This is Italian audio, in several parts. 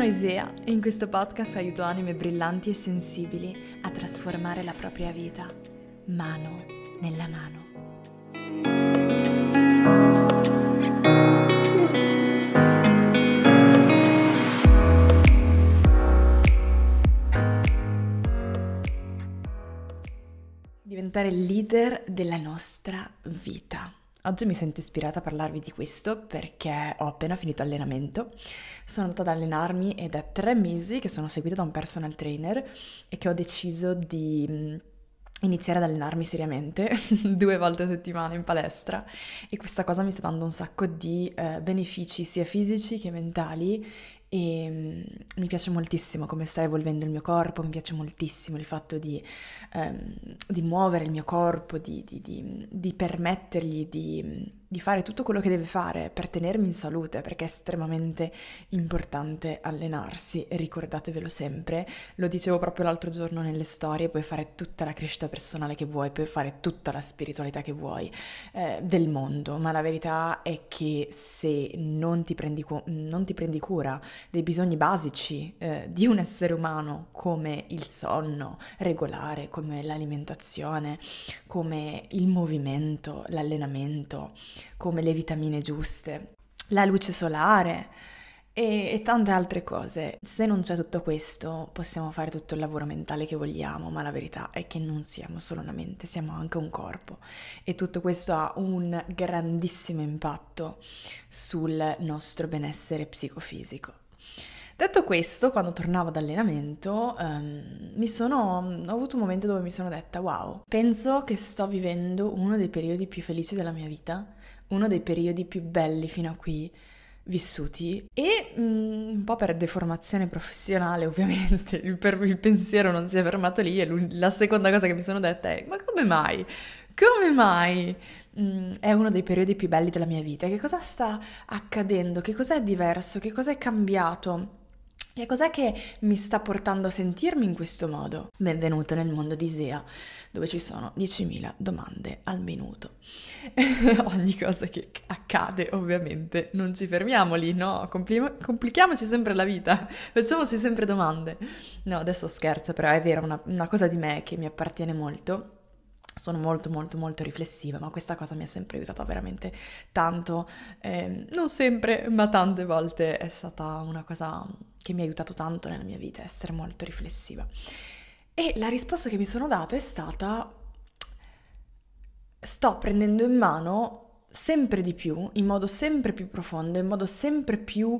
Isea e in questo podcast aiuto anime brillanti e sensibili a trasformare la propria vita, mano nella mano. Diventare il leader della nostra vita. Oggi mi sento ispirata a parlarvi di questo perché ho appena finito allenamento, sono andata ad allenarmi ed è 3 mesi che sono seguita da un personal trainer e che ho deciso di iniziare ad allenarmi seriamente 2 volte a settimana in palestra e questa cosa mi sta dando un sacco di benefici sia fisici che mentali e mi piace moltissimo come sta evolvendo il mio corpo, mi piace moltissimo il fatto di muovere il mio corpo, di permettergli di fare tutto quello che deve fare per tenermi in salute, perché è estremamente importante allenarsi e ricordatevelo sempre, lo dicevo proprio l'altro giorno nelle storie, puoi fare tutta la crescita personale che vuoi, puoi fare tutta la spiritualità che vuoi del mondo, ma la verità è che se non ti prendi cura dei bisogni basici di un essere umano come il sonno regolare, come l'alimentazione, come il movimento, l'allenamento, come le vitamine giuste, la luce solare e tante altre cose. Se non c'è tutto questo possiamo fare tutto il lavoro mentale che vogliamo, ma la verità è che non siamo solo una mente, siamo anche un corpo e tutto questo ha un grandissimo impatto sul nostro benessere psicofisico. Detto questo, quando tornavo dall'allenamento ho avuto un momento dove mi sono detta wow, penso che sto vivendo uno dei periodi più felici della mia vita, uno dei periodi più belli fino a qui vissuti e un po' per deformazione professionale ovviamente il pensiero non si è fermato lì e la seconda cosa che mi sono detta è ma come mai? Come mai? È uno dei periodi più belli della mia vita, che cosa sta accadendo? Che cos'è diverso? Che cos'è cambiato? Che cos'è che mi sta portando a sentirmi in questo modo? Benvenuto nel mondo di Isea, dove ci sono 10.000 domande al minuto. Ogni cosa che accade, ovviamente, non ci fermiamo lì, no? Complichiamoci sempre la vita, facciamoci sempre domande. No, adesso scherzo, però è vero, una cosa di me che mi appartiene molto. Sono molto molto molto riflessiva, ma questa cosa mi ha sempre aiutata veramente tanto, non sempre, ma tante volte è stata una cosa che mi ha aiutato tanto nella mia vita, essere molto riflessiva. E la risposta che mi sono data è stata: sto prendendo in mano sempre di più, in modo sempre più profondo, in modo sempre più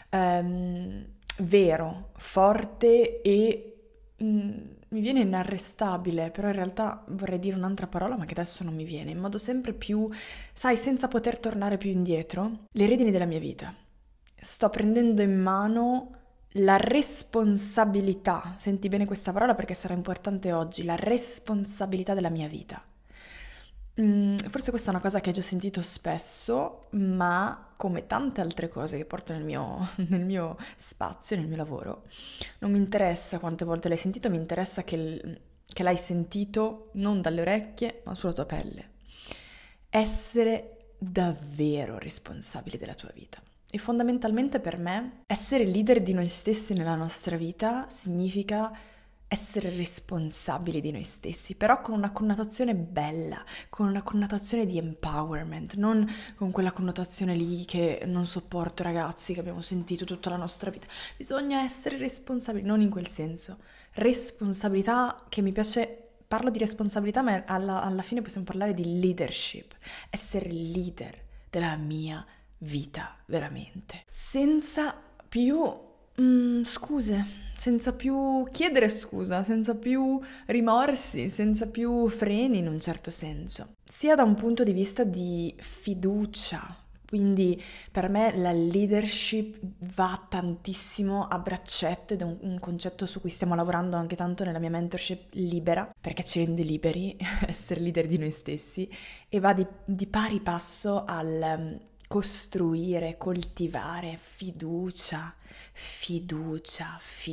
vero, forte e mi viene inarrestabile, però in realtà vorrei dire un'altra parola ma che adesso non mi viene, in modo sempre più, sai, senza poter tornare più indietro, le redini della mia vita. Sto prendendo in mano la responsabilità, senti bene questa parola perché sarà importante oggi, la responsabilità della mia vita. Forse questa è una cosa che hai già sentito spesso, ma come tante altre cose che porto nel mio spazio, nel mio lavoro, non mi interessa quante volte l'hai sentito, mi interessa che l'hai sentito non dalle orecchie, ma sulla tua pelle. Essere davvero responsabili della tua vita. E fondamentalmente per me, essere leader di noi stessi nella nostra vita significa essere responsabili di noi stessi, però con una connotazione bella, con una connotazione di empowerment, non con quella connotazione lì che non sopporto, ragazzi, che abbiamo sentito tutta la nostra vita. Bisogna essere responsabili, non in quel senso. Responsabilità che mi piace. Parlo di responsabilità, ma alla fine possiamo parlare di leadership, essere leader della mia vita, veramente. Senza più scuse, senza più chiedere scusa, senza più rimorsi, senza più freni in un certo senso. Sia da un punto di vista di fiducia. Quindi per me la leadership va tantissimo a braccetto ed è un concetto su cui stiamo lavorando anche tanto nella mia mentorship libera, perché ci rende liberi essere leader di noi stessi e va di pari passo al costruire, coltivare fiducia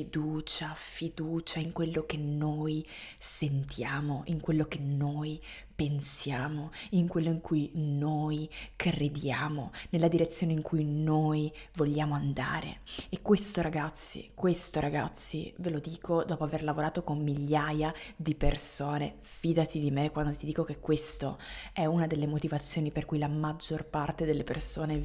in quello che noi sentiamo, in quello che noi pensiamo, in quello in cui noi crediamo, nella direzione in cui noi vogliamo andare. E questo ragazzi, ve lo dico dopo aver lavorato con migliaia di persone, fidati di me quando ti dico che questo è una delle motivazioni per cui la maggior parte delle persone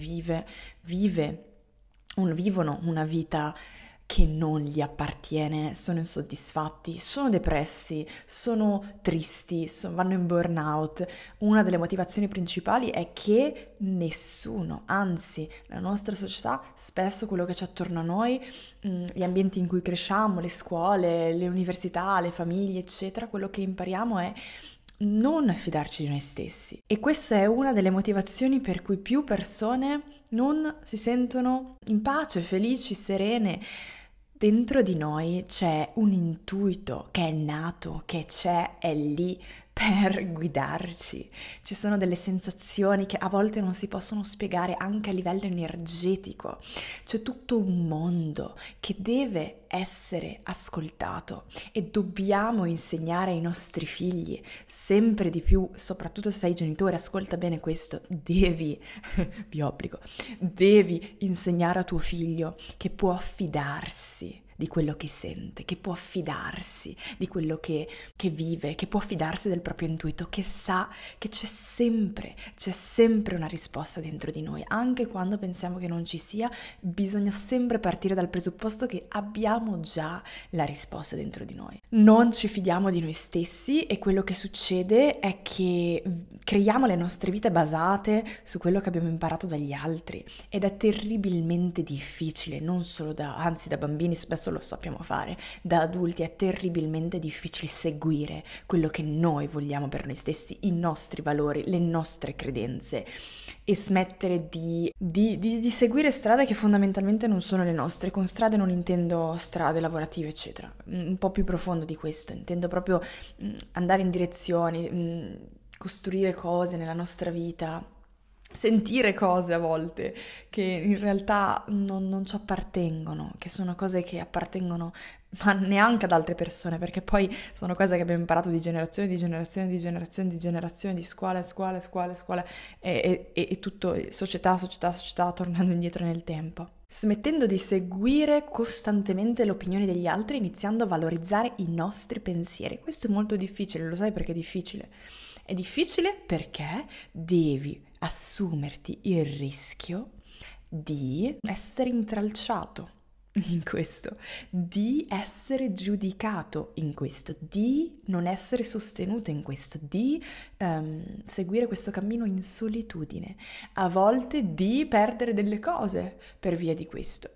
vivono una vita che non gli appartiene, sono insoddisfatti, sono depressi, sono tristi, vanno in burnout. Una delle motivazioni principali è che nessuno, anzi, la nostra società, spesso quello che c'è attorno a noi, gli ambienti in cui cresciamo, le scuole, le università, le famiglie, eccetera, quello che impariamo è non fidarci di noi stessi. E questa è una delle motivazioni per cui più persone non si sentono in pace, felici, serene. Dentro di noi c'è un intuito che è nato, che è lì per guidarci. Ci sono delle sensazioni che a volte non si possono spiegare anche a livello energetico. C'è tutto un mondo che deve essere ascoltato e dobbiamo insegnare ai nostri figli sempre di più, soprattutto se sei genitore, ascolta bene questo, vi obbligo, devi insegnare a tuo figlio che può fidarsi di quello che sente, che può fidarsi di quello che vive, che può fidarsi del proprio intuito, che sa che c'è sempre una risposta dentro di noi, anche quando pensiamo che non ci sia, bisogna sempre partire dal presupposto che abbiamo già la risposta dentro di noi. Non ci fidiamo di noi stessi e quello che succede è che creiamo le nostre vite basate su quello che abbiamo imparato dagli altri ed è terribilmente difficile, non solo anzi da bambini spesso lo sappiamo fare, da adulti è terribilmente difficile seguire quello che noi vogliamo per noi stessi, i nostri valori, le nostre credenze e smettere di seguire strade che fondamentalmente non sono le nostre. Con strade non intendo strade lavorative eccetera, un po' più profondo di questo, intendo proprio andare in direzioni, costruire cose nella nostra vita, sentire cose a volte che in realtà non ci appartengono, che sono cose che appartengono ma neanche ad altre persone, perché poi sono cose che abbiamo imparato di generazione, di generazione, di generazione, di generazione, di scuola e tutto, società, tornando indietro nel tempo. Smettendo di seguire costantemente le opinioni degli altri, iniziando a valorizzare i nostri pensieri. Questo è molto difficile, lo sai perché è difficile? È difficile perché devi assumerti il rischio di essere intralciato in questo, di essere giudicato in questo, di non essere sostenuto in questo, di seguire questo cammino in solitudine, a volte di perdere delle cose per via di questo.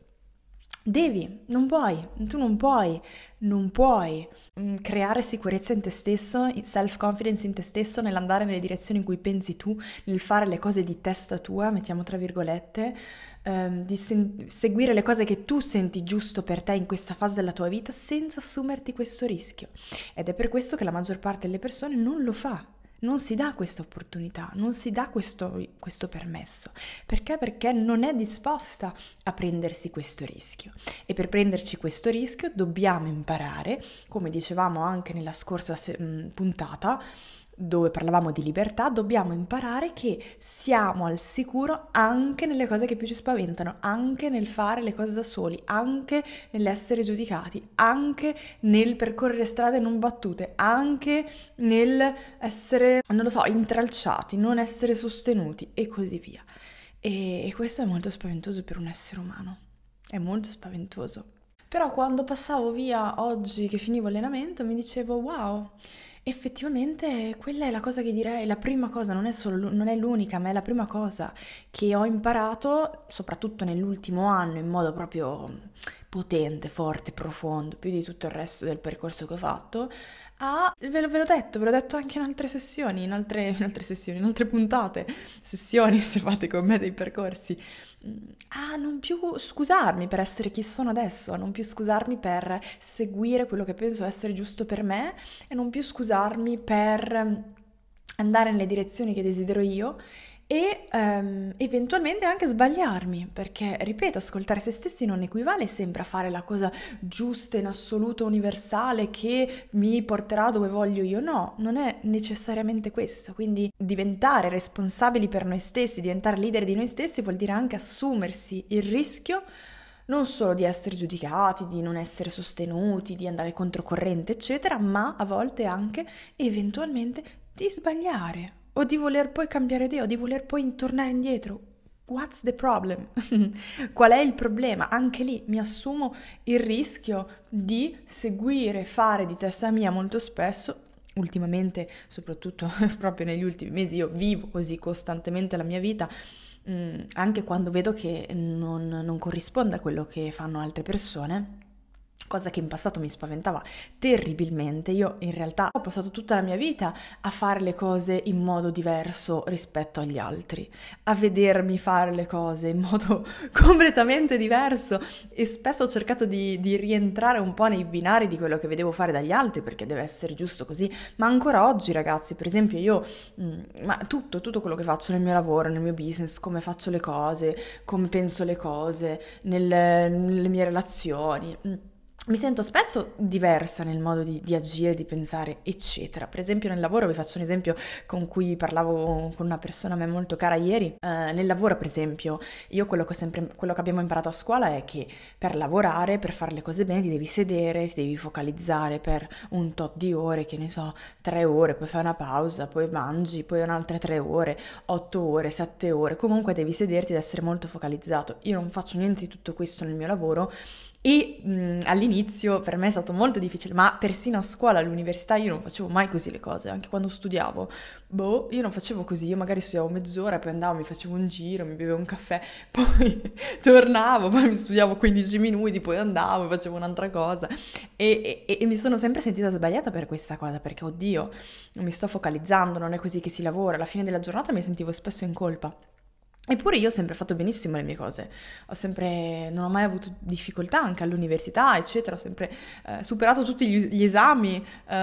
Tu non puoi creare sicurezza in te stesso, self-confidence in te stesso, nell'andare nelle direzioni in cui pensi tu, nel fare le cose di testa tua, mettiamo tra virgolette, seguire le cose che tu senti giusto per te in questa fase della tua vita senza assumerti questo rischio. Ed è per questo che la maggior parte delle persone non lo fa. Non si dà questa opportunità, non si dà questo permesso. Perché? Perché non è disposta a prendersi questo rischio. E per prenderci questo rischio dobbiamo imparare, come dicevamo anche nella scorsa puntata, dove parlavamo di libertà, dobbiamo imparare che siamo al sicuro anche nelle cose che più ci spaventano, anche nel fare le cose da soli, anche nell'essere giudicati, anche nel percorrere strade non battute, anche nel essere, non lo so, intralciati, non essere sostenuti e così via. E questo è molto spaventoso per un essere umano, è molto spaventoso. Però quando passavo via oggi che finivo allenamento mi dicevo wow, effettivamente quella è la cosa che direi, la prima cosa, non è l'unica, ma è la prima cosa che ho imparato, soprattutto nell'ultimo anno, in modo proprio potente, forte, profondo, più di tutto il resto del percorso che ho fatto, ve l'ho detto anche in altre sessioni, in altre puntate, sessioni se fate con me dei percorsi, a non più scusarmi per essere chi sono adesso, a non più scusarmi per seguire quello che penso essere giusto per me e non più scusarmi per andare nelle direzioni che desidero io e eventualmente anche sbagliarmi, perché, ripeto, ascoltare se stessi non equivale sempre a fare la cosa giusta in assoluto universale che mi porterà dove voglio io, no, non è necessariamente questo, quindi diventare responsabili per noi stessi, diventare leader di noi stessi vuol dire anche assumersi il rischio non solo di essere giudicati, di non essere sostenuti, di andare controcorrente, eccetera, ma a volte anche eventualmente di sbagliare o di voler poi cambiare idea o di voler poi tornare indietro. What's the problem? Qual è il problema? Anche lì mi assumo il rischio di seguire, fare di testa mia molto spesso. Ultimamente, soprattutto proprio negli ultimi mesi, io vivo così costantemente la mia vita, anche quando vedo che non corrisponde a quello che fanno altre persone, cosa che in passato mi spaventava terribilmente. Io in realtà ho passato tutta la mia vita a fare le cose in modo diverso rispetto agli altri, a vedermi fare le cose in modo completamente diverso e spesso ho cercato di rientrare un po' nei binari di quello che vedevo fare dagli altri perché deve essere giusto così, ma ancora oggi ragazzi, per esempio io, ma tutto quello che faccio nel mio lavoro, nel mio business, come faccio le cose, come penso le cose, nelle mie relazioni, mi sento spesso diversa nel modo di agire, di pensare, eccetera. Per esempio nel lavoro, vi faccio un esempio con cui parlavo con una persona a me molto cara ieri. Nel lavoro, per esempio, io quello che abbiamo imparato a scuola è che per lavorare, per fare le cose bene, ti devi sedere, ti devi focalizzare per un tot di ore, che ne so, 3 ore, poi fai una pausa, poi mangi, poi un'altra 3 ore, 8 ore, 7 ore. Comunque devi sederti ed essere molto focalizzato. Io non faccio niente di tutto questo nel mio lavoro. E all'inizio per me è stato molto difficile, ma persino a scuola, all'università io non facevo mai così le cose, anche quando studiavo, io non facevo così, io magari studiavo mezz'ora, poi andavo, mi facevo un giro, mi bevevo un caffè, poi tornavo, poi mi studiavo 15 minuti, poi andavo, facevo un'altra cosa e mi sono sempre sentita sbagliata per questa cosa, perché oddio, non mi sto focalizzando, non è così che si lavora, alla fine della giornata mi sentivo spesso in colpa. Eppure io ho sempre fatto benissimo le mie cose, non ho mai avuto difficoltà anche all'università, eccetera, ho sempre superato tutti gli esami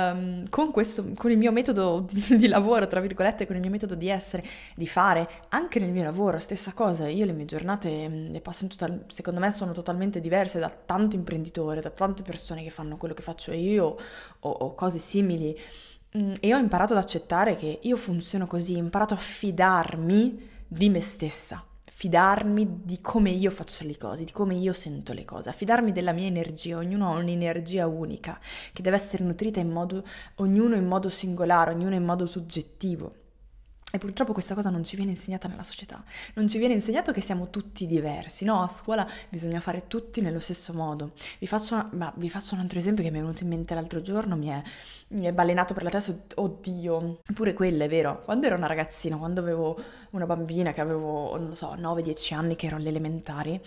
con il mio metodo di lavoro, tra virgolette, con il mio metodo di essere, di fare, anche nel mio lavoro, stessa cosa, io le mie giornate le passo secondo me sono totalmente diverse da tanti imprenditori, da tante persone che fanno quello che faccio io o cose simili. E ho imparato ad accettare che io funziono così, ho imparato a fidarmi di me stessa, fidarmi di come io faccio le cose, di come io sento le cose, a fidarmi della mia energia. Ognuno ha un'energia unica che deve essere nutrita ognuno in modo singolare, ognuno in modo soggettivo. E purtroppo questa cosa non ci viene insegnata nella società, non ci viene insegnato che siamo tutti diversi, no? A scuola bisogna fare tutti nello stesso modo. Vi faccio un altro esempio che mi è venuto in mente l'altro giorno, mi è balenato per la testa, oddio, pure quello è vero. Quando ero una ragazzina, quando avevo una bambina che avevo, non lo so, 9-10 anni, che ero alle elementari,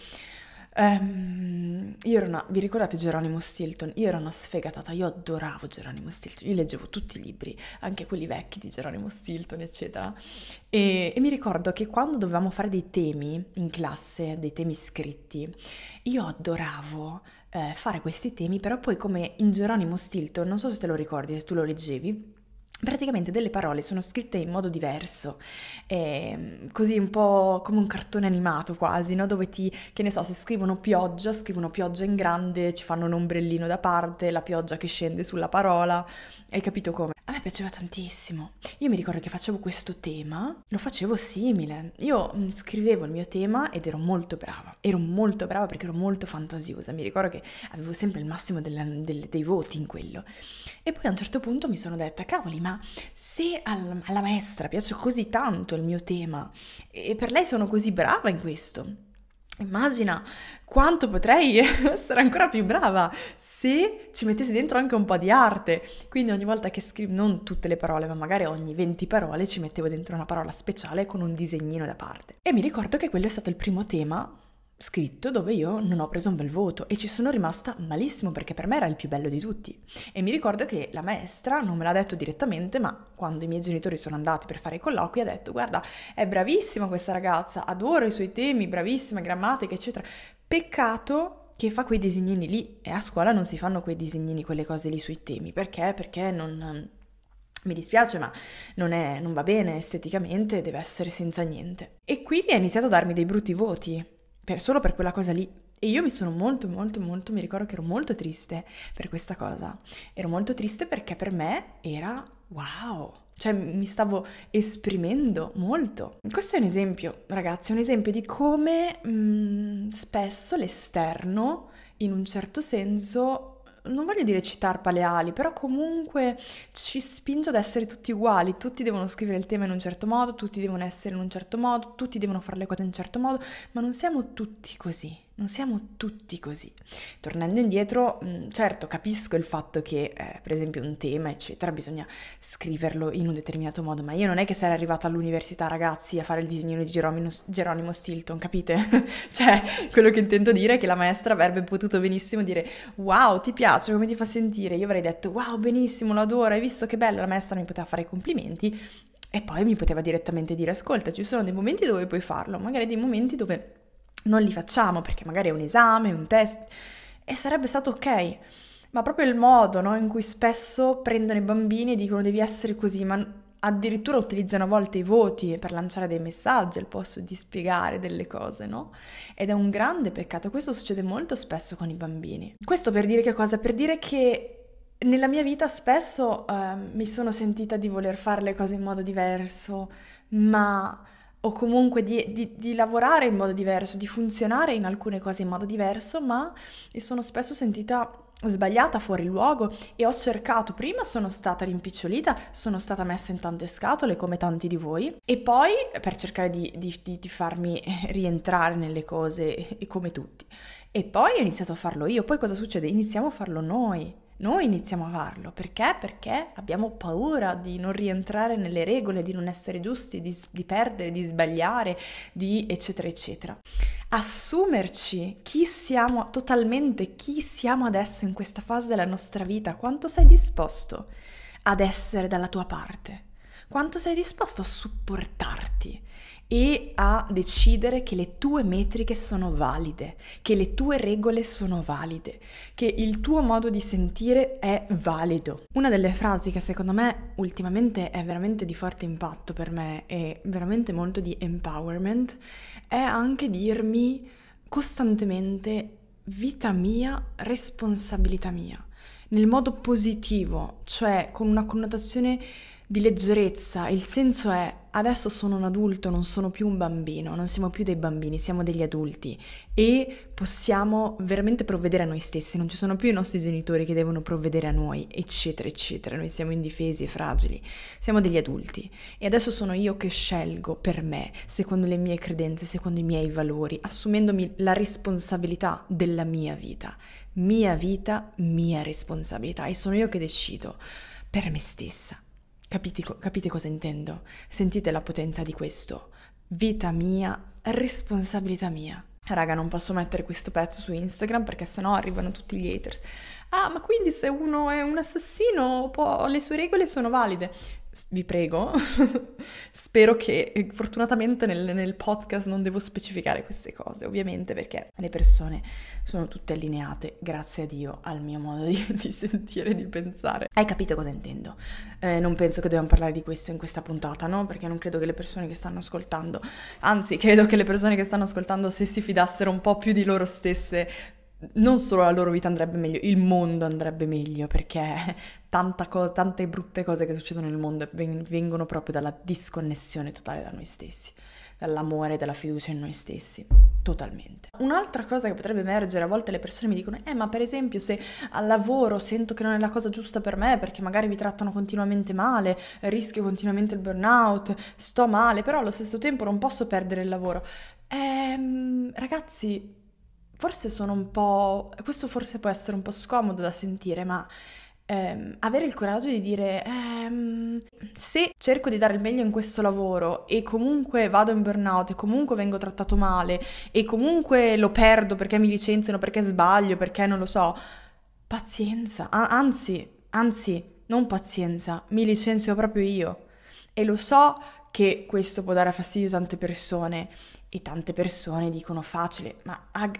vi ricordate Geronimo Stilton? Io ero una sfegatata, io adoravo Geronimo Stilton, io leggevo tutti i libri, anche quelli vecchi di Geronimo Stilton, eccetera. E mi ricordo che quando dovevamo fare dei temi in classe, dei temi scritti, io adoravo fare questi temi, però poi come in Geronimo Stilton, non so se te lo ricordi, se tu lo leggevi, praticamente delle parole sono scritte in modo diverso, così un po' come un cartone animato quasi, no? Dove che ne so, se scrivono pioggia in grande, ci fanno un ombrellino da parte, la pioggia che scende sulla parola, hai capito come? A me piaceva tantissimo. Io mi ricordo che facevo questo tema, lo facevo simile. Io scrivevo il mio tema ed ero molto brava perché ero molto fantasiosa. Mi ricordo che avevo sempre il massimo dei voti in quello. E poi a un certo punto mi sono detta, cavoli, ma se alla maestra piace così tanto il mio tema e per lei sono così brava in questo, immagina quanto potrei essere ancora più brava se ci mettessi dentro anche un po' di arte. Quindi ogni volta che scrivo, non tutte le parole, ma magari ogni 20 parole ci mettevo dentro una parola speciale con un disegnino da parte. E mi ricordo che quello è stato il primo tema scritto dove io non ho preso un bel voto e ci sono rimasta malissimo perché per me era il più bello di tutti. E mi ricordo che la maestra non me l'ha detto direttamente, ma quando i miei genitori sono andati per fare i colloqui ha detto, guarda, è bravissima questa ragazza, adoro i suoi temi, bravissima, grammatica, eccetera. Peccato che fa quei disegnini lì, e a scuola non si fanno quei disegnini, quelle cose lì sui temi. Perché? Perché mi dispiace, ma non va bene esteticamente, deve essere senza niente. E quindi ha iniziato a darmi dei brutti voti, solo per quella cosa lì. E io mi sono molto, mi ricordo che ero molto triste per questa cosa. Ero molto triste perché per me era wow, cioè mi stavo esprimendo molto. Questo è un esempio, ragazzi, è un esempio di come spesso l'esterno, in un certo senso, non voglio dire ci tarpa le ali, però comunque ci spinge ad essere tutti uguali, tutti devono scrivere il tema in un certo modo, tutti devono essere in un certo modo, tutti devono fare le cose in un certo modo, ma non siamo tutti così. Non siamo tutti così. Tornando indietro, certo, capisco il fatto che, per esempio, un tema, eccetera, bisogna scriverlo in un determinato modo, ma io non è che sarei arrivata all'università, ragazzi, a fare il disegnino di Geronimo Stilton, capite? Cioè, quello che intendo dire è che la maestra avrebbe potuto benissimo dire wow, ti piace, come ti fa sentire? Io avrei detto wow, benissimo, lo adoro, hai visto che bello? La maestra mi poteva fare i complimenti e poi mi poteva direttamente dire ascolta, ci sono dei momenti dove puoi farlo, magari dei momenti dove non li facciamo perché magari è un esame, un test e sarebbe stato ok, ma proprio il modo, no, in cui spesso prendono i bambini e dicono devi essere così, ma addirittura utilizzano a volte i voti per lanciare dei messaggi al posto di spiegare delle cose, no? Ed è un grande peccato, questo succede molto spesso con i bambini. Questo per dire che cosa? Per dire che nella mia vita spesso mi sono sentita di voler fare le cose in modo diverso, ma o comunque di lavorare in modo diverso, di funzionare in alcune cose in modo diverso, ma mi sono spesso sentita sbagliata, fuori luogo e ho cercato, prima sono stata rimpicciolita, sono stata messa in tante scatole come tanti di voi e poi per cercare di farmi rientrare nelle cose come tutti e poi ho iniziato a farlo io, poi cosa succede? Iniziamo a farlo noi. Noi iniziamo a farlo, perché? Perché abbiamo paura di non rientrare nelle regole, di non essere giusti, di perdere, di sbagliare, di eccetera eccetera. Assumerci chi siamo totalmente, chi siamo adesso in questa fase della nostra vita, quanto sei disposto ad essere dalla tua parte, quanto sei disposto a supportarti e a decidere che le tue metriche sono valide, che le tue regole sono valide, che il tuo modo di sentire è valido. Una delle frasi che secondo me ultimamente è veramente di forte impatto per me e veramente molto di empowerment è anche dirmi costantemente vita mia, responsabilità mia, nel modo positivo, cioè con una connotazione di leggerezza. Il senso è adesso sono un adulto, non sono più un bambino, non siamo più dei bambini, siamo degli adulti e possiamo veramente provvedere a noi stessi, non ci sono più i nostri genitori che devono provvedere a noi, eccetera eccetera, noi siamo indifesi e fragili, siamo degli adulti e adesso sono io che scelgo per me, secondo le mie credenze, secondo i miei valori, assumendomi la responsabilità della mia vita, mia responsabilità e sono io che decido per me stessa. Capite cosa intendo? Sentite la potenza di questo. Vita mia, responsabilità mia. Raga, non posso mettere questo pezzo su Instagram perché sennò arrivano tutti gli haters. Ah, ma quindi se uno è un assassino, le sue regole sono valide? Vi prego, spero che fortunatamente nel podcast non devo specificare queste cose, ovviamente perché le persone sono tutte allineate, grazie a Dio, al mio modo di sentire e di pensare. Hai capito cosa intendo? Non penso che dobbiamo parlare di questo in questa puntata, no? Perché non credo che le persone che stanno ascoltando, anzi credo che le persone che stanno ascoltando se si fidassero un po' più di loro stesse, non solo la loro vita andrebbe meglio, il mondo andrebbe meglio perché tante brutte cose che succedono nel mondo vengono proprio dalla disconnessione totale da noi stessi, dall'amore e dalla fiducia in noi stessi, totalmente. Un'altra cosa che potrebbe emergere, a volte le persone mi dicono ma per esempio se al lavoro sento che non è la cosa giusta per me perché magari mi trattano continuamente male, rischio continuamente il burnout, sto male, però allo stesso tempo non posso perdere il lavoro. Ragazzi, forse sono un po', questo forse può essere un po' scomodo da sentire, ma avere il coraggio di dire se cerco di dare il meglio in questo lavoro e comunque vado in burnout e comunque vengo trattato male e comunque lo perdo perché mi licenziano, perché sbaglio, perché non lo so, pazienza, anzi, non pazienza, mi licenzio proprio io e lo so che questo può dare fastidio a tante persone e tante persone dicono facile, ma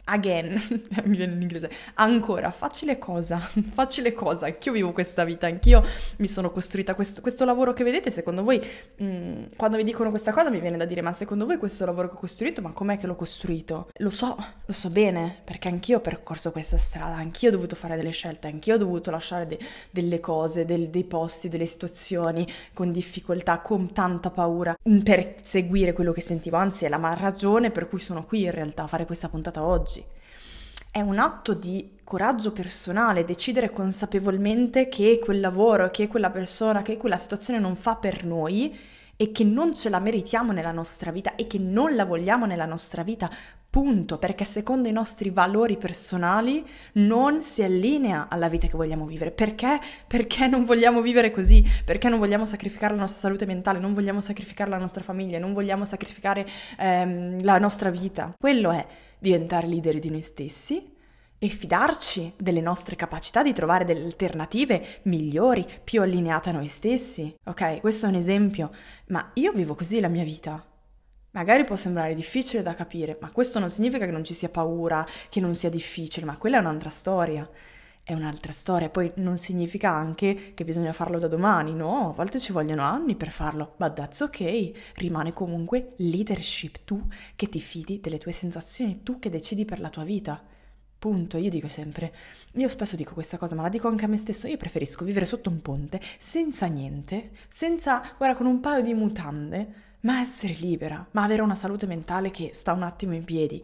again, mi viene in inglese, ancora, facile cosa, anch'io vivo questa vita, anch'io mi sono costruita questo lavoro che vedete, secondo voi, quando mi dicono questa cosa mi viene da dire, ma secondo voi questo lavoro che ho costruito, ma com'è che l'ho costruito? Lo so bene, perché anch'io ho percorso questa strada, anch'io ho dovuto fare delle scelte, anch'io ho dovuto lasciare delle cose, dei posti, delle situazioni con difficoltà, con tanta paura, per seguire quello che sentivo, anzi è la ragione per cui sono qui in realtà a fare questa puntata oggi. È un atto di coraggio personale decidere consapevolmente che quel lavoro, che quella persona, che quella situazione non fa per noi e che non ce la meritiamo nella nostra vita e che non la vogliamo nella nostra vita, punto, perché secondo i nostri valori personali non si allinea alla vita che vogliamo vivere. Perché? Perché non vogliamo vivere così, perché non vogliamo sacrificare la nostra salute mentale, non vogliamo sacrificare la nostra famiglia, non vogliamo sacrificare la nostra vita. Quello è diventare leader di noi stessi e fidarci delle nostre capacità di trovare delle alternative migliori, più allineate a noi stessi. Ok, questo è un esempio, ma io vivo così la mia vita. Magari può sembrare difficile da capire, ma questo non significa che non ci sia paura, che non sia difficile, ma quella è un'altra storia. È un'altra storia, poi non significa anche che bisogna farlo da domani, no, a volte ci vogliono anni per farlo, but that's ok, rimane comunque leadership, tu che ti fidi delle tue sensazioni, tu che decidi per la tua vita. Punto, io dico sempre, io spesso dico questa cosa, ma la dico anche a me stesso, io preferisco vivere sotto un ponte, senza niente, guarda, con un paio di mutande, ma essere libera, ma avere una salute mentale che sta un attimo in piedi.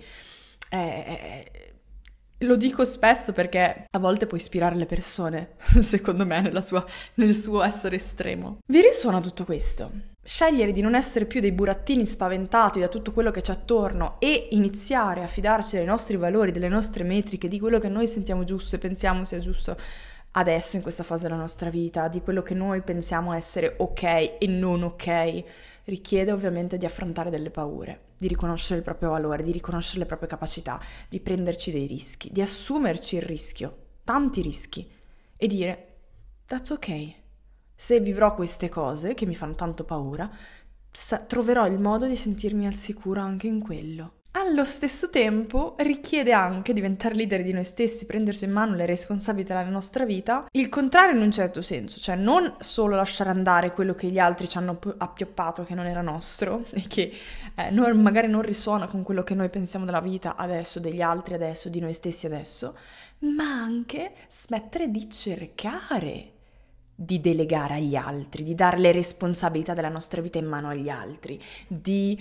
Lo dico spesso perché a volte può ispirare le persone, secondo me, nel suo essere estremo. Vi risuona tutto questo? Scegliere di non essere più dei burattini spaventati da tutto quello che c'è attorno e iniziare a fidarci dei nostri valori, delle nostre metriche, di quello che noi sentiamo giusto e pensiamo sia giusto adesso in questa fase della nostra vita, di quello che noi pensiamo essere ok e non ok, richiede ovviamente di affrontare delle paure, di riconoscere il proprio valore, di riconoscere le proprie capacità, di prenderci dei rischi, di assumerci il rischio, tanti rischi, e dire that's ok. Se vivrò queste cose che mi fanno tanto paura, troverò il modo di sentirmi al sicuro anche in quello. Allo stesso tempo richiede anche diventare leader di noi stessi, prendersi in mano le responsabilità della nostra vita, il contrario in un certo senso, cioè non solo lasciare andare quello che gli altri ci hanno appioppato che non era nostro e che magari non risuona con quello che noi pensiamo della vita adesso, degli altri adesso, di noi stessi adesso, ma anche smettere di cercare di delegare agli altri, di dare le responsabilità della nostra vita in mano agli altri, di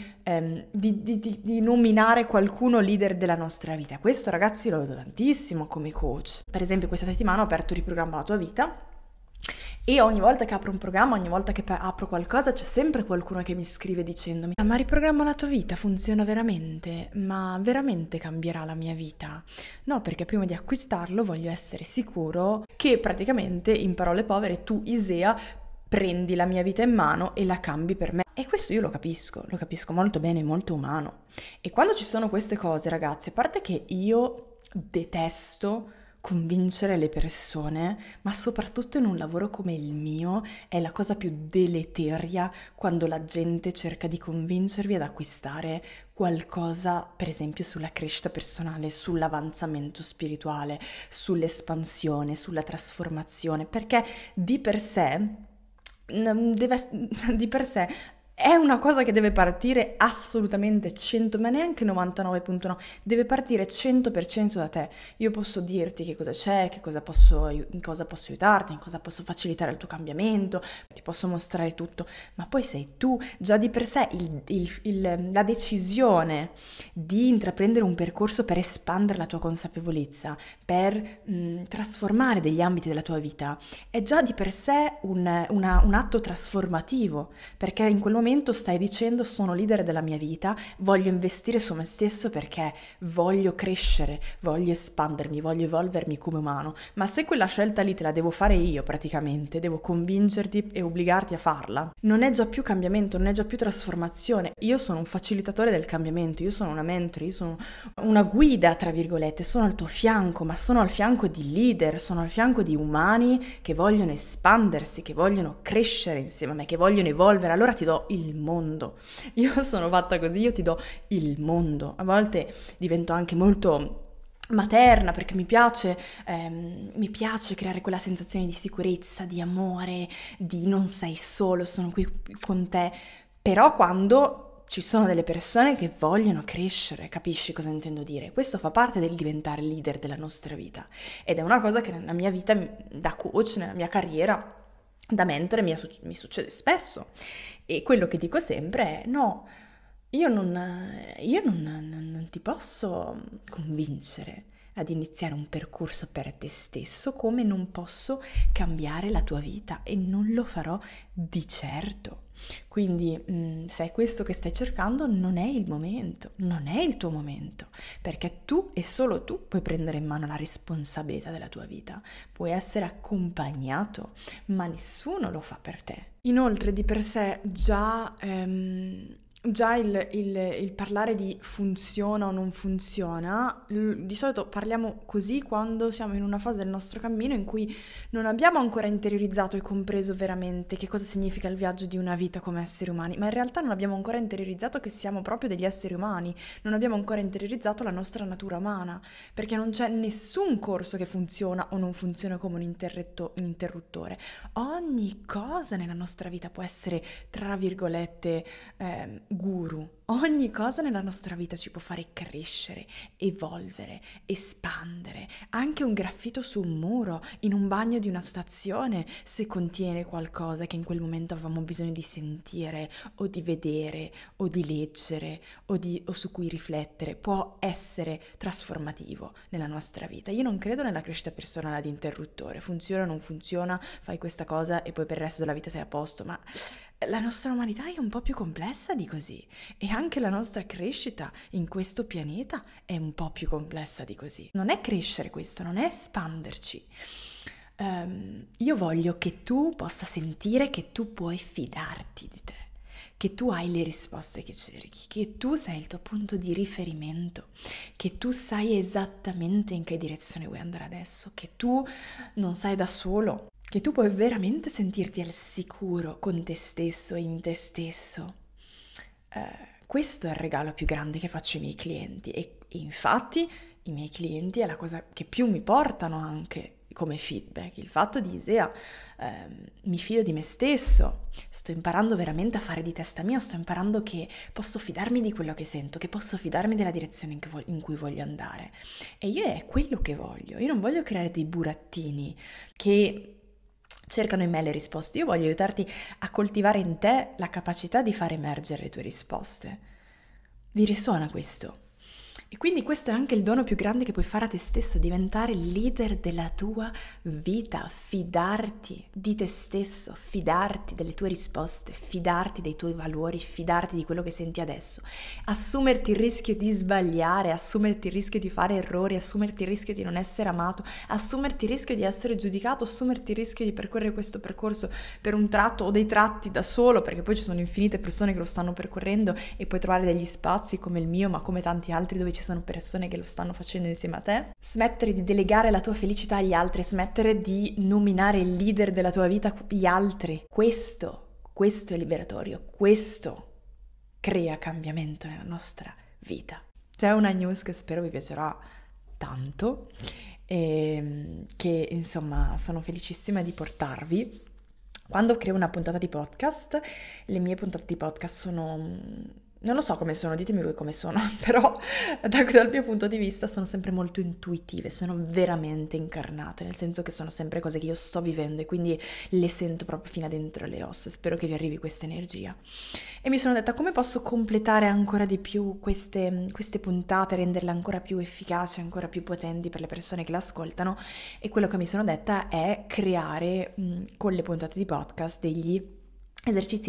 nominare qualcuno leader della nostra vita. Questo, ragazzi, lo vedo tantissimo come coach. Per esempio, questa settimana ho aperto Riprogramma la tua vita e ogni volta che apro un programma, ogni volta che apro qualcosa, c'è sempre qualcuno che mi scrive dicendomi ma Riprogramma la tua vita funziona veramente? Ma veramente cambierà la mia vita? No, perché prima di acquistarlo voglio essere sicuro che praticamente, in parole povere, tu, Isea, prendi la mia vita in mano e la cambi per me. E questo io lo capisco molto bene, molto umano. E quando ci sono queste cose, ragazzi, a parte che io detesto convincere le persone, ma soprattutto in un lavoro come il mio è la cosa più deleteria quando la gente cerca di convincervi ad acquistare qualcosa, per esempio sulla crescita personale, sull'avanzamento spirituale, sull'espansione, sulla trasformazione, perché di per sé è una cosa che deve partire assolutamente 100, ma neanche 99.9, deve partire 100% da te. Io posso dirti che cosa c'è, in cosa posso aiutarti, in cosa posso facilitare il tuo cambiamento, ti posso mostrare tutto, ma poi sei tu, già di per sé la decisione di intraprendere un percorso per espandere la tua consapevolezza, per trasformare degli ambiti della tua vita, è già di per sé un atto trasformativo, perché in quel momento stai dicendo sono leader della mia vita, voglio investire su me stesso perché voglio crescere, voglio espandermi, voglio evolvermi come umano, ma se quella scelta lì te la devo fare io praticamente, devo convincerti e obbligarti a farla, non è già più cambiamento, non è già più trasformazione. Io sono un facilitatore del cambiamento, io sono una mentore, io sono una guida tra virgolette, sono al tuo fianco, ma sono al fianco di leader, sono al fianco di umani che vogliono espandersi, che vogliono crescere insieme a me, che vogliono evolvere. Allora ti do il mondo. Io sono fatta così, io ti do il mondo. A volte divento anche molto materna, perché mi piace creare quella sensazione di sicurezza, di amore, di non sei solo, sono qui con te, però quando ci sono delle persone che vogliono crescere, capisci cosa intendo dire? Questo fa parte del diventare leader della nostra vita ed è una cosa che nella mia vita da coach, nella mia carriera, da mentore mi succede spesso e quello che dico sempre è no. Non ti posso convincere ad iniziare un percorso per te stesso come non posso cambiare la tua vita e non lo farò di certo. Quindi se è questo che stai cercando non è il momento, non è il tuo momento, perché tu e solo tu puoi prendere in mano la responsabilità della tua vita, puoi essere accompagnato, ma nessuno lo fa per te. Inoltre di per sé già il parlare di funziona o non funziona, di solito parliamo così quando siamo in una fase del nostro cammino in cui non abbiamo ancora interiorizzato e compreso veramente che cosa significa il viaggio di una vita come esseri umani, ma in realtà non abbiamo ancora interiorizzato che siamo proprio degli esseri umani, non abbiamo ancora interiorizzato la nostra natura umana, perché non c'è nessun corso che funziona o non funziona come un interruttore. Ogni cosa nella nostra vita può essere, tra virgolette, guru. Ogni cosa nella nostra vita ci può fare crescere, evolvere, espandere. Anche un graffito su un muro, in un bagno di una stazione, se contiene qualcosa che in quel momento avevamo bisogno di sentire o di vedere o di leggere o su cui riflettere, può essere trasformativo nella nostra vita. Io non credo nella crescita personale ad interruttore. Funziona o non funziona, fai questa cosa e poi per il resto della vita sei a posto, ma la nostra umanità è un po' più complessa di così e anche la nostra crescita in questo pianeta è un po' più complessa di così. Non è crescere questo, non è espanderci. Io voglio che tu possa sentire che tu puoi fidarti di te, che tu hai le risposte che cerchi, che tu sei il tuo punto di riferimento, che tu sai esattamente in che direzione vuoi andare adesso, che tu non sei da solo, che tu puoi veramente sentirti al sicuro con te stesso e in te stesso. Questo è il regalo più grande che faccio ai miei clienti e infatti i miei clienti è la cosa che più mi portano anche come feedback, il fatto di Isea, mi fido di me stesso, sto imparando veramente a fare di testa mia, sto imparando che posso fidarmi di quello che sento, che posso fidarmi della direzione in cui voglio andare e io è quello che voglio, io non voglio creare dei burattini che cercano in me le risposte, io voglio aiutarti a coltivare in te la capacità di far emergere le tue risposte. Vi risuona questo? E quindi questo è anche il dono più grande che puoi fare a te stesso, diventare il leader della tua vita, fidarti di te stesso, fidarti delle tue risposte, fidarti dei tuoi valori, fidarti di quello che senti adesso, assumerti il rischio di sbagliare, assumerti il rischio di fare errori, assumerti il rischio di non essere amato, assumerti il rischio di essere giudicato, assumerti il rischio di percorrere questo percorso per un tratto o dei tratti da solo, perché poi ci sono infinite persone che lo stanno percorrendo e puoi trovare degli spazi come il mio, ma come tanti altri dove ci sono persone che lo stanno facendo insieme a te. Smettere di delegare la tua felicità agli altri, smettere di nominare il leader della tua vita gli altri. Questo è liberatorio, questo crea cambiamento nella nostra vita. C'è una news che spero vi piacerà tanto e che insomma sono felicissima di portarvi. Quando creo una puntata di podcast, le mie puntate di podcast sono... Non lo so come sono, ditemi voi come sono, però dal mio punto di vista sono sempre molto intuitive, sono veramente incarnate, nel senso che sono sempre cose che io sto vivendo e quindi le sento proprio fino a dentro le ossa, spero che vi arrivi questa energia. E mi sono detta come posso completare ancora di più queste puntate, renderle ancora più efficaci, ancora più potenti per le persone che le ascoltano e quello che mi sono detta è creare con le puntate di podcast degli esercizi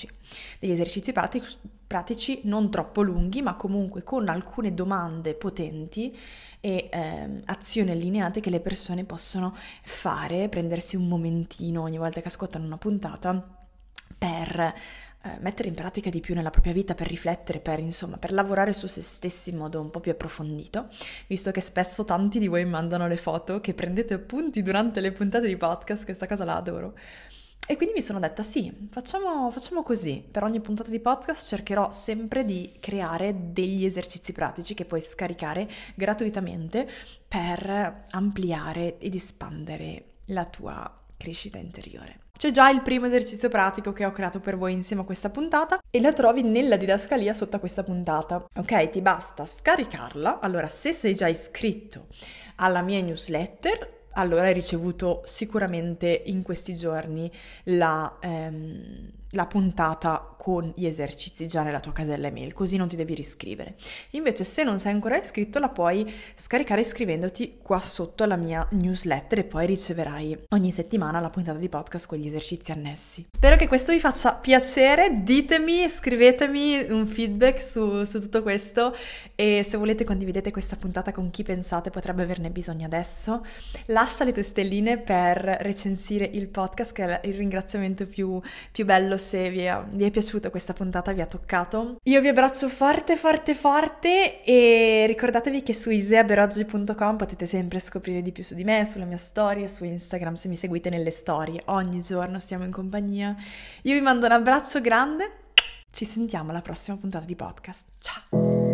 pratici non troppo lunghi, ma comunque con alcune domande potenti e azioni allineate che le persone possono fare, prendersi un momentino ogni volta che ascoltano una puntata per mettere in pratica di più nella propria vita, per riflettere, per lavorare su se stessi in modo un po' più approfondito, visto che spesso tanti di voi mandano le foto che prendete appunti durante le puntate di podcast, questa cosa la adoro. E quindi mi sono detta sì, facciamo così. Per ogni puntata di podcast cercherò sempre di creare degli esercizi pratici che puoi scaricare gratuitamente per ampliare ed espandere la tua crescita interiore. C'è già il primo esercizio pratico che ho creato per voi insieme a questa puntata e la trovi nella didascalia sotto a questa puntata. Ok, ti basta scaricarla. Allora, se sei già iscritto alla mia newsletter, allora hai ricevuto sicuramente in questi giorni la puntata con gli esercizi già nella tua casella email, così non ti devi riscrivere. Invece se non sei ancora iscritto la puoi scaricare iscrivendoti qua sotto alla mia newsletter e poi riceverai ogni settimana la puntata di podcast con gli esercizi annessi. Spero che questo vi faccia piacere, ditemi, scrivetemi un feedback su tutto questo e se volete condividete questa puntata con chi pensate potrebbe averne bisogno adesso. Lascia le tue stelline per recensire il podcast, che è il ringraziamento più bello se vi è piaciuta questa puntata, vi ha toccato. Io vi abbraccio forte forte forte e ricordatevi che su iseaberoggi.com potete sempre scoprire di più su di me, sulla mia storia, su Instagram se mi seguite nelle storie. Ogni giorno stiamo in compagnia. Io vi mando un abbraccio grande, ci sentiamo alla prossima puntata di podcast. Ciao!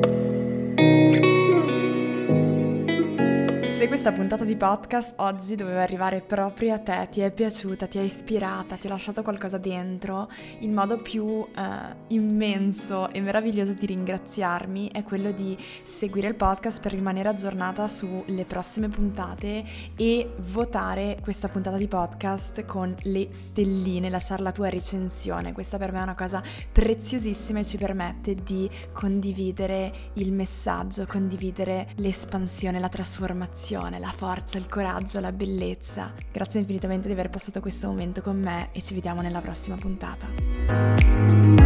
Se questa puntata di podcast oggi doveva arrivare proprio a te, ti è piaciuta, ti è ispirata, ti ha lasciato qualcosa dentro, il modo più immenso e meraviglioso di ringraziarmi è quello di seguire il podcast per rimanere aggiornata sulle prossime puntate e votare questa puntata di podcast con le stelline, lasciare la tua recensione. Questa per me è una cosa preziosissima e ci permette di condividere il messaggio, condividere l'espansione, la trasformazione, la forza, il coraggio, la bellezza. Grazie infinitamente di aver passato questo momento con me e ci vediamo nella prossima puntata.